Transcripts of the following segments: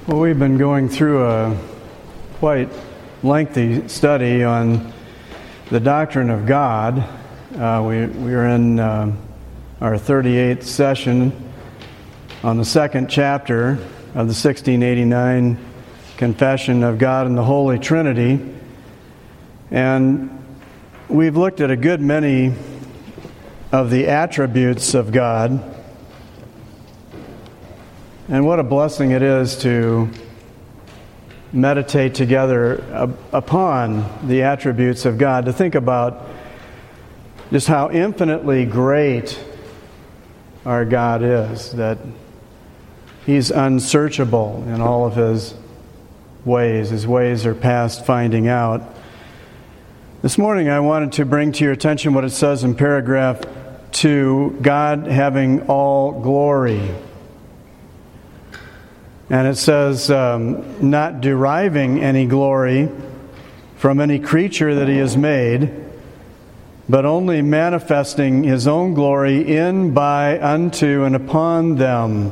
Well, we've been going through a quite lengthy study on the doctrine of God. We are in our 38th session on the second chapter of the 1689 Confession of God and the Holy Trinity. And we've looked at a good many of the attributes of God. And what a blessing it is to meditate together upon the attributes of God, to think about just how infinitely great our God is, that He's unsearchable in all of His ways. His ways are past finding out. This morning I wanted to bring to your attention what it says in paragraph 2, God having all glory. And it says, not deriving any glory from any creature that He has made, but only manifesting His own glory in, by, unto, and upon them.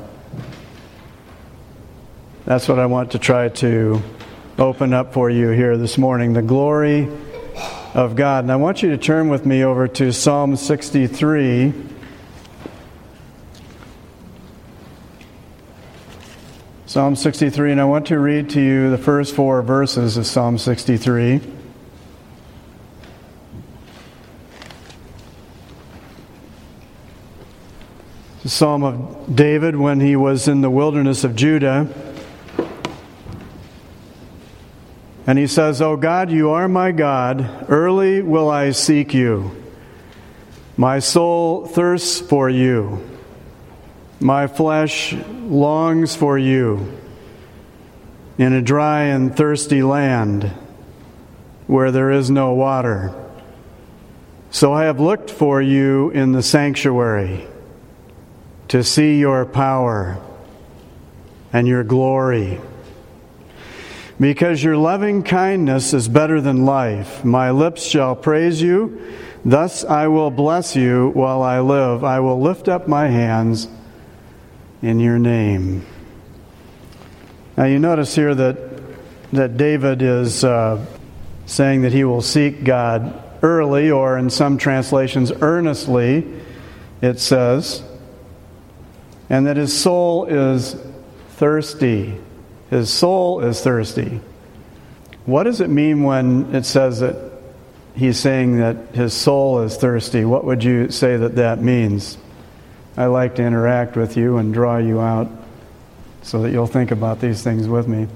That's what I want to try to open up for you here this morning, the glory of God. And I want you to turn with me over to Psalm 63. Psalm 63, and I want to read to you the first 4 verses of Psalm 63. The Psalm of David when he was in the wilderness of Judah. And he says, O God, you are my God, early will I seek you. My soul thirsts for you. My flesh longs for you in a dry and thirsty land where there is no water. So I have looked for you in the sanctuary to see your power and your glory. Because your loving kindness is better than life, my lips shall praise you. Thus I will bless you while I live. I will lift up my hands in your name. Now you notice here that David is saying that he will seek God early, or in some translations earnestly, it says, and that his soul is thirsty. His soul is thirsty. What does it mean when it says that he's saying that his soul is thirsty? What would you say that means? I like to interact with you and draw you out so that you'll think about these things with me.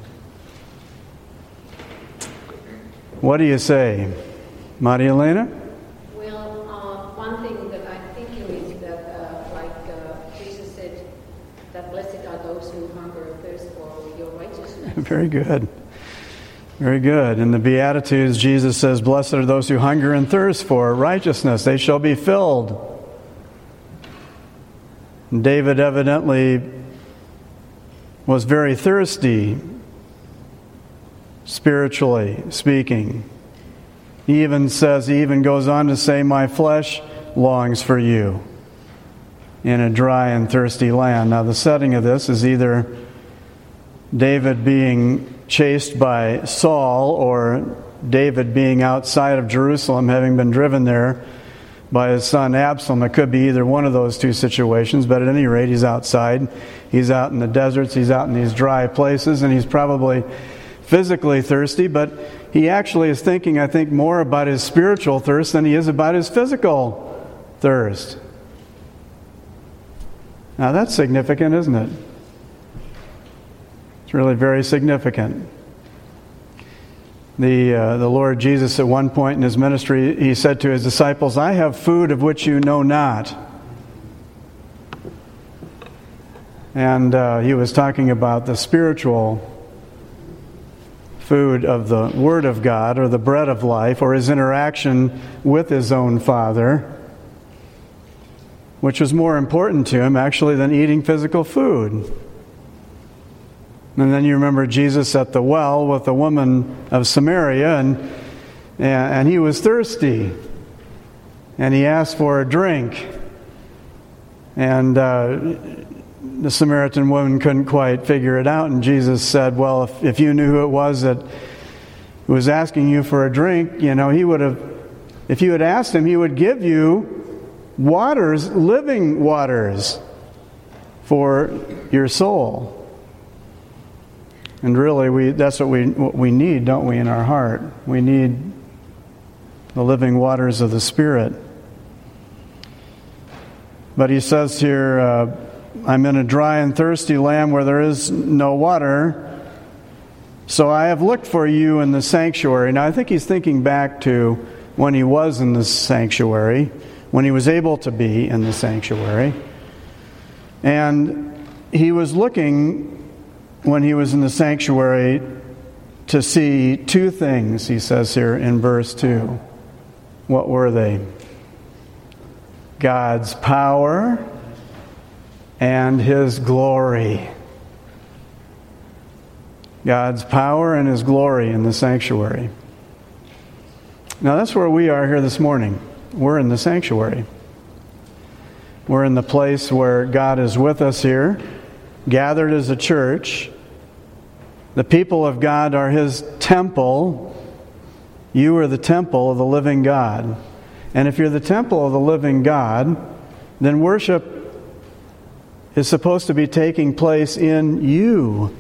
What do you say, Maria Elena? Well, one thing that I'm thinking is that, Jesus said, that blessed are those who hunger and thirst for your righteousness. Very good. Very good. In the Beatitudes, Jesus says, blessed are those who hunger and thirst for righteousness. They shall be filled. David evidently was very thirsty, spiritually speaking. He even goes on to say, my flesh longs for you in a dry and thirsty land. Now the setting of this is either David being chased by Saul, or David being outside of Jerusalem, having been driven there by his son Absalom. It could be either one of those two situations, but at any rate, he's outside. He's out in the deserts, he's out in these dry places, and he's probably physically thirsty, but he actually is thinking, I think, more about his spiritual thirst than he is about his physical thirst. Now that's significant, isn't it? It's really very significant. The Lord Jesus, at one point in His ministry, He said to His disciples, I have food of which you know not. And He was talking about the spiritual food of the Word of God, or the bread of life, or His interaction with His own Father, which was more important to Him, actually, than eating physical food. And then you remember Jesus at the well with the woman of Samaria, and he was thirsty. And he asked for a drink. And the Samaritan woman couldn't quite figure it out, and Jesus said, well, if you knew who it was that was asking you for a drink, he would have, if you had asked him, he would give you waters, living waters for your soul. And really, that's what we need, don't we, in our heart? We need the living waters of the Spirit. But he says here, I'm in a dry and thirsty land where there is no water, so I have looked for you in the sanctuary. Now, I think he's thinking back to when he was in the sanctuary, when he was able to be in the sanctuary. And he was looking, when he was in the sanctuary, to see two things, he says here in verse 2. What were they? God's power and His glory. God's power and His glory in the sanctuary. Now that's where we are here this morning. We're in the sanctuary. We're in the place where God is with us here, gathered as a church. The people of God are His temple. You are the temple of the living God. And if you're the temple of the living God, then worship is supposed to be taking place in you,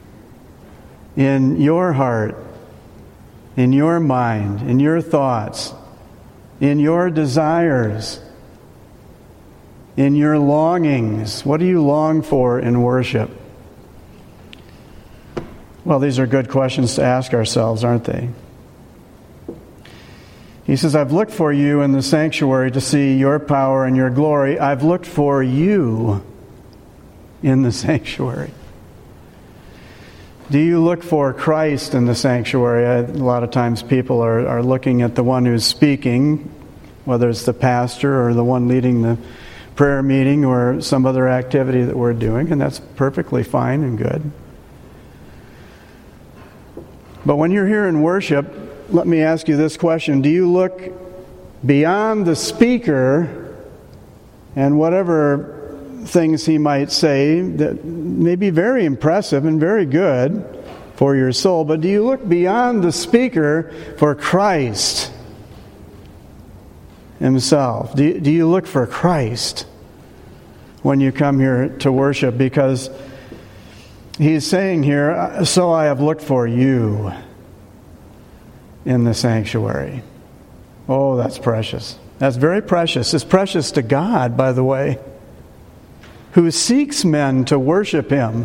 in your heart, in your mind, in your thoughts, in your desires, in your longings. What do you long for in worship? Well, these are good questions to ask ourselves, aren't they? He says, I've looked for you in the sanctuary to see your power and your glory. I've looked for you in the sanctuary. Do you look for Christ in the sanctuary? A lot of times people are looking at the one who's speaking, whether it's the pastor or the one leading the prayer meeting or some other activity that we're doing, and that's perfectly fine and good. But when you're here in worship, let me ask you this question. Do you look beyond the speaker and whatever things he might say that may be very impressive and very good for your soul, but do you look beyond the speaker for Christ Himself? Do you look for Christ when you come here to worship? Because He's saying here, so I have looked for you in the sanctuary. Oh, that's precious. That's very precious. It's precious to God, by the way, who seeks men to worship Him.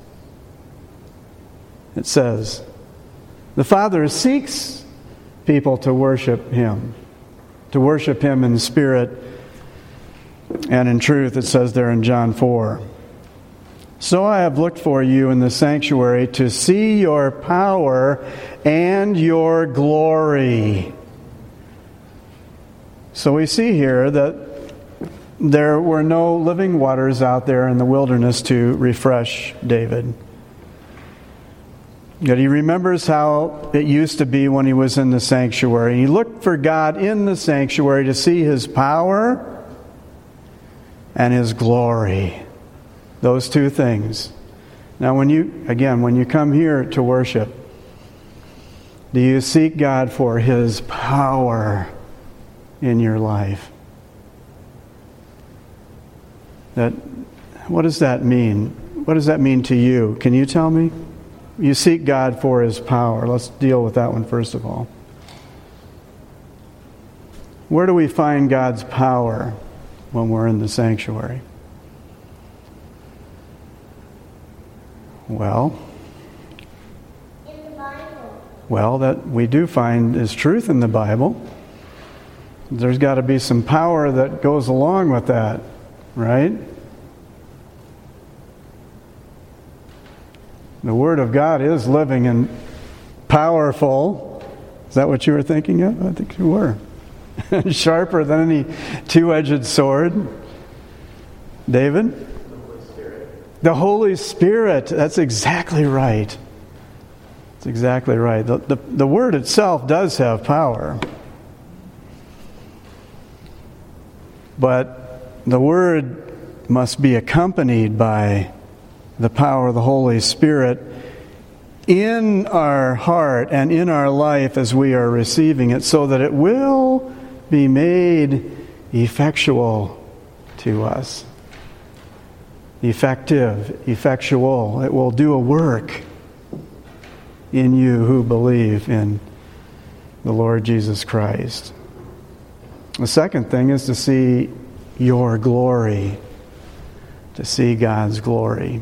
It says, the Father seeks people to worship Him in spirit and in truth, it says there in John 4. So I have looked for you in the sanctuary to see your power and your glory. So we see here that there were no living waters out there in the wilderness to refresh David. Yet he remembers how it used to be when he was in the sanctuary. He looked for God in the sanctuary to see His power and His glory. Those two things. Now when you come here to worship, do you seek God for His power in your life? What does that mean? What does that mean to you? Can you tell me? You seek God for His power. Let's deal with that one first of all. Where do we find God's power when we're in the sanctuary? Well, in the Bible. Well, that we do find is truth in the Bible. There's got to be some power that goes along with that, right? The Word of God is living and powerful. Is that what you were thinking of? I think you were. Sharper than any two-edged sword. David? The Holy Spirit. That's exactly right. That's exactly right. The Word itself does have power. But the Word must be accompanied by the power of the Holy Spirit in our heart and in our life as we are receiving it, so that it will be made effectual to us. Effective, effectual. It will do a work in you who believe in the Lord Jesus Christ. The second thing is to see your glory, to see God's glory.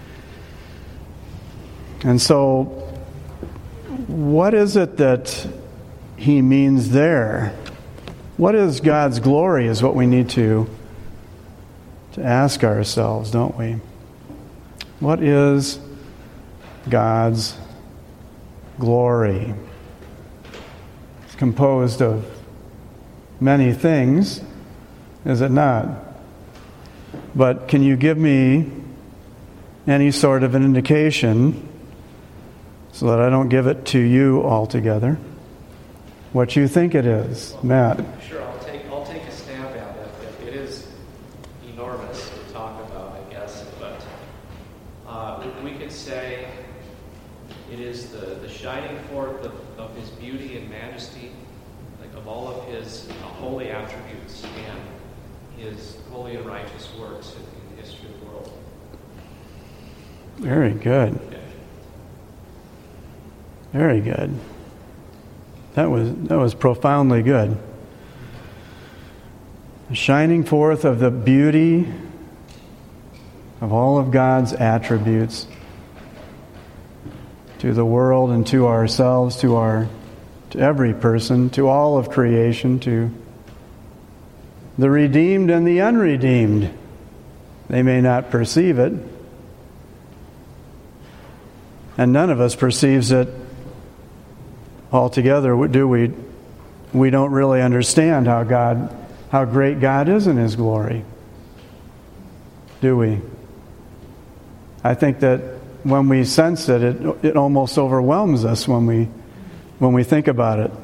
And so, what is it that he means there? What is God's glory is what we need to ask ourselves, don't we? What is God's glory? It's composed of many things, is it not? But can you give me any sort of an indication, so that I don't give it to you altogether, what you think it is? Matt? Sure, I'll take a stab at it. It is enormous to talk about, I guess, but we could say it is the shining forth of his beauty and majesty, like of all of his holy attributes and his holy and righteous works in the history of the world. Very good. Very good. That was profoundly good. The shining forth of the beauty of all of God's attributes to the world and to ourselves, to every person, to all of creation, to the redeemed and the unredeemed. They may not perceive it, and none of us perceives it altogether, do we? We don't really understand how great God is in his glory, do we? I think that when we sense it almost overwhelms us when we think about it.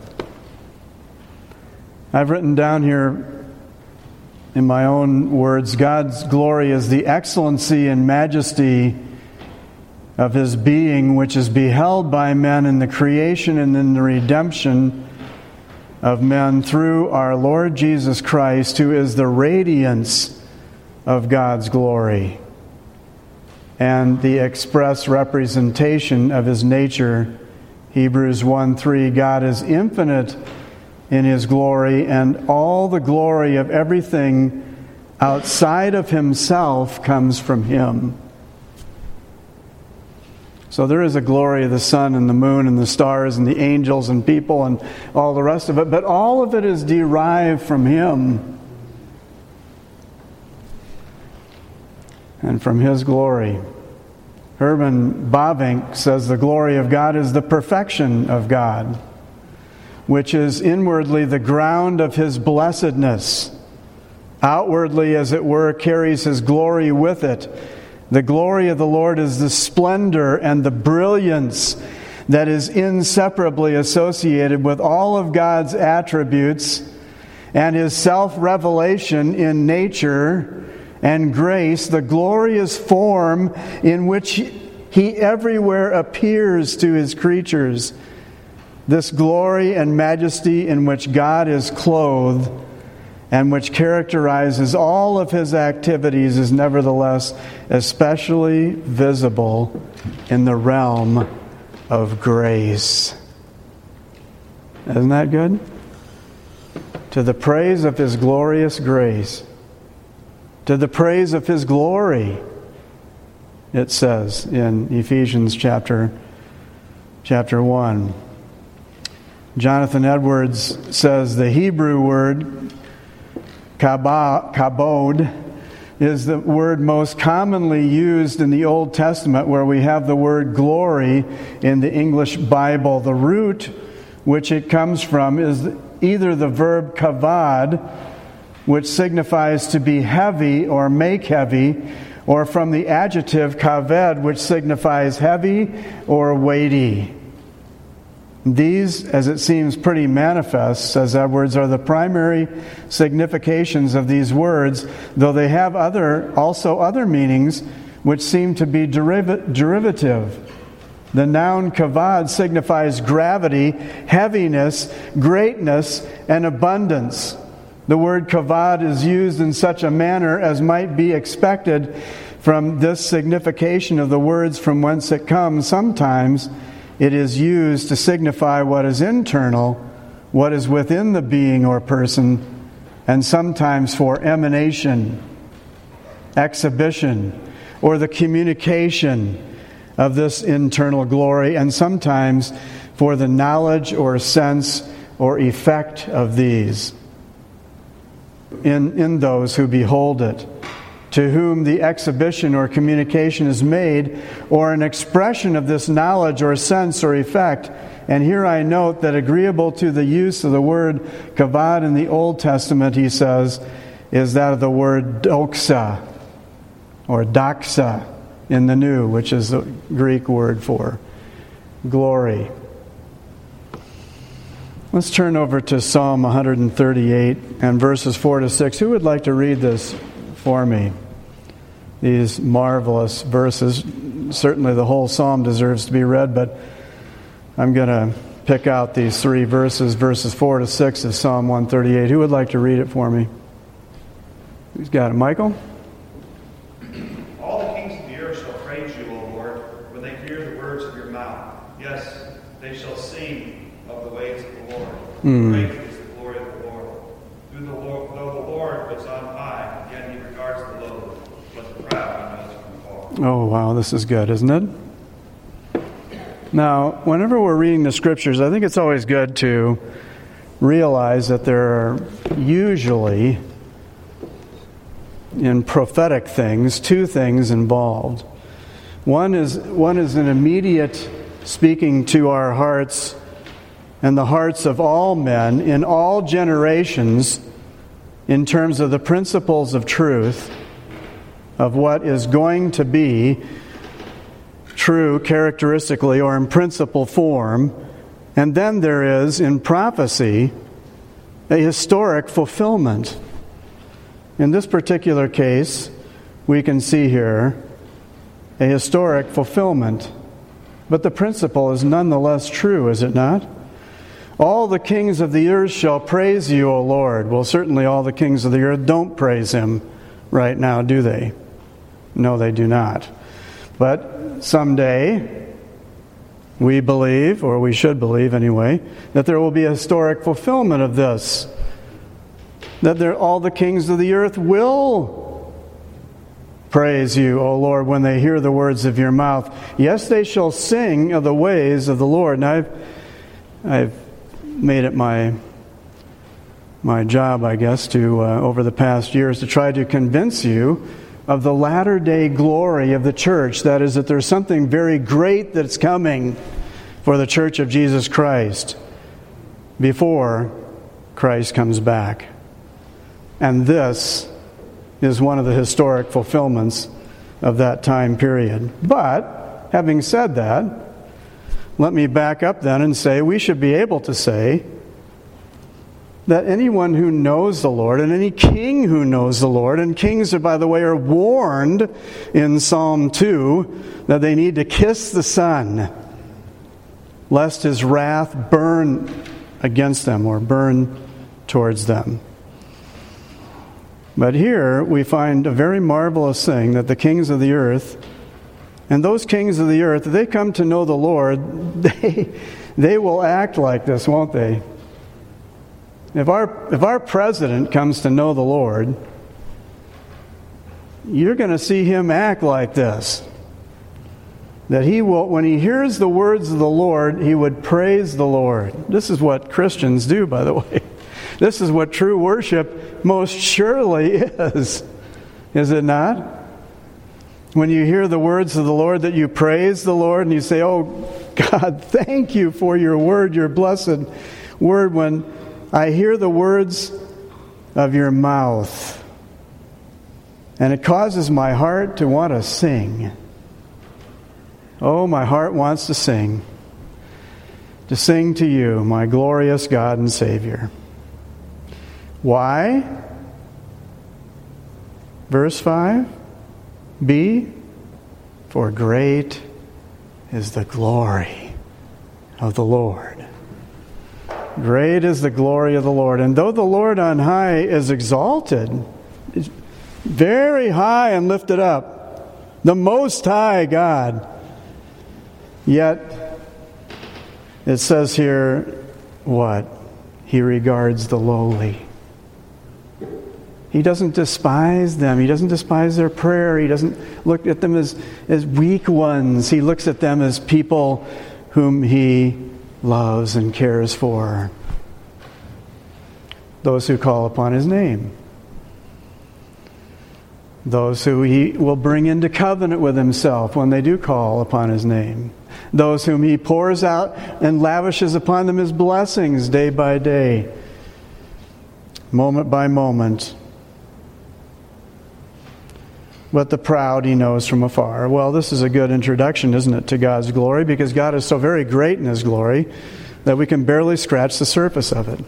I've written down here in my own words, God's glory is the excellency and majesty of his being, which is beheld by men in the creation and in the redemption of men through our Lord Jesus Christ, who is the radiance of God's glory and the express representation of his nature. Hebrews 1:3, God is infinite in his glory, and all the glory of everything outside of himself comes from him. So there is a glory of the sun and the moon and the stars and the angels and people and all the rest of it, but all of it is derived from him and from his glory. Herman Bavinck says the glory of God is the perfection of God, which is inwardly the ground of his blessedness. Outwardly, as it were, carries his glory with it. The glory of the Lord is the splendor and the brilliance that is inseparably associated with all of God's attributes and his self-revelation in nature and grace, the glorious form in which he everywhere appears to his creatures. This glory and majesty in which God is clothed and which characterizes all of his activities is nevertheless especially visible in the realm of grace. Isn't that good? To the praise of his glorious grace, to the praise of his glory, it says in Ephesians chapter 1. Jonathan Edwards says the Hebrew word kabod is the word most commonly used in the Old Testament, where we have the word glory in the English Bible. The root which it comes from is either the verb kavod, which signifies to be heavy or make heavy, or from the adjective kaved, which signifies heavy or weighty. These, as it seems pretty manifest, says Edwards, are the primary significations of these words, though they have also other meanings which seem to be derivative. The noun kavod signifies gravity, heaviness, greatness, and abundance. The word kavod is used in such a manner as might be expected from this signification of the words from whence it comes. Sometimes it is used to signify what is internal, what is within the being or person, and sometimes for emanation, exhibition, or the communication of this internal glory, and sometimes for the knowledge or sense or effect of these in those who behold it, to whom the exhibition or communication is made, or an expression of this knowledge or sense or effect. And here I note that agreeable to the use of the word kavod in the Old Testament, he says, is that of the word doxa, or doxa in the New, which is the Greek word for glory. Let's turn over to Psalm 138 and verses 4 to 6. Who would like to read this for me? These marvelous verses. Certainly the whole psalm deserves to be read, but I'm going to pick out these three verses 4 to 6 of Psalm 138. Who would like to read it for me? Who's got it? Michael? All the kings of the earth shall praise you, O Lord, when they hear the words of your mouth. Yes, they shall sing of the ways of the Lord. Great is the glory of the Lord. Though the Lord is on high, yet he regards the lowly. Oh, wow, this is good, isn't it? Now, whenever we're reading the Scriptures, I think it's always good to realize that there are usually, in prophetic things, two things involved. One is an immediate speaking to our hearts and the hearts of all men in all generations in terms of the principles of truth, of what is going to be true characteristically or in principle form. And then there is, in prophecy, a historic fulfillment. In this particular case, we can see here a historic fulfillment. But the principle is nonetheless true, is it not? All the kings of the earth shall praise you, O Lord. Well, certainly all the kings of the earth don't praise him right now, do they? No, they do not. But someday, we believe, or we should believe anyway, that there will be a historic fulfillment of this. That all the kings of the earth will praise you, O Lord, when they hear the words of your mouth. Yes, they shall sing of the ways of the Lord. And I've made it my job, I guess, to over the past years to try to convince you of the latter-day glory of the church. That is, that there's something very great that's coming for the Church of Jesus Christ before Christ comes back. And this is one of the historic fulfillments of that time period. But, having said that, let me back up then and say we should be able to say that anyone who knows the Lord, and any king who knows the Lord, and kings, by the way, are warned in Psalm 2 that they need to kiss the Son, lest his wrath burn against them or burn towards them. But here we find a very marvelous thing, that the kings of the earth, and those kings of the earth, if they come to know the Lord, they will act like this, won't they? If our president comes to know the Lord, you're going to see him act like this. That he will, when he hears the words of the Lord, he would praise the Lord. This is what Christians do, by the way. This is what true worship most surely is. Is it not? When you hear the words of the Lord, that you praise the Lord and you say, "Oh God, thank you for your word, your blessed word." When I hear the words of your mouth, and it causes my heart to want to sing. Oh, my heart wants to sing. to sing to you, my glorious God and Savior. Why? Verse 5, B, for great is the glory of the Lord. Great is the glory of the Lord. And though the Lord on high is exalted, very high and lifted up, the Most High God, yet it says here, what? He regards the lowly. He doesn't despise them. He doesn't despise their prayer. He doesn't look at them as weak ones. He looks at them as people whom He loves and cares for. Those who call upon His name. Those who He will bring into covenant with Himself when they do call upon His name. Those whom He pours out and lavishes upon them His blessings day by day, moment by moment. But the proud He knows from afar. Well, this is a good introduction, isn't it, to God's glory, because God is so very great in His glory that we can barely scratch the surface of it.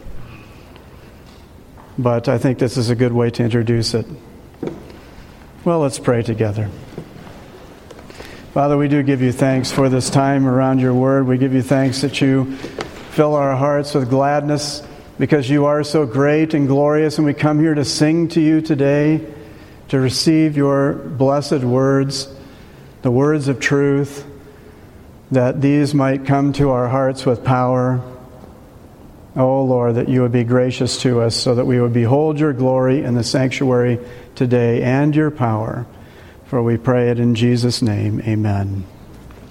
But I think this is a good way to introduce it. Well, let's pray together. Father, we do give You thanks for this time around Your Word. We give You thanks that You fill our hearts with gladness because You are so great and glorious, and we come here to sing to You today, to receive Your blessed words, the words of truth, that these might come to our hearts with power. Oh Lord, that You would be gracious to us so that we would behold Your glory in the sanctuary today and Your power. For we pray it in Jesus' name. Amen.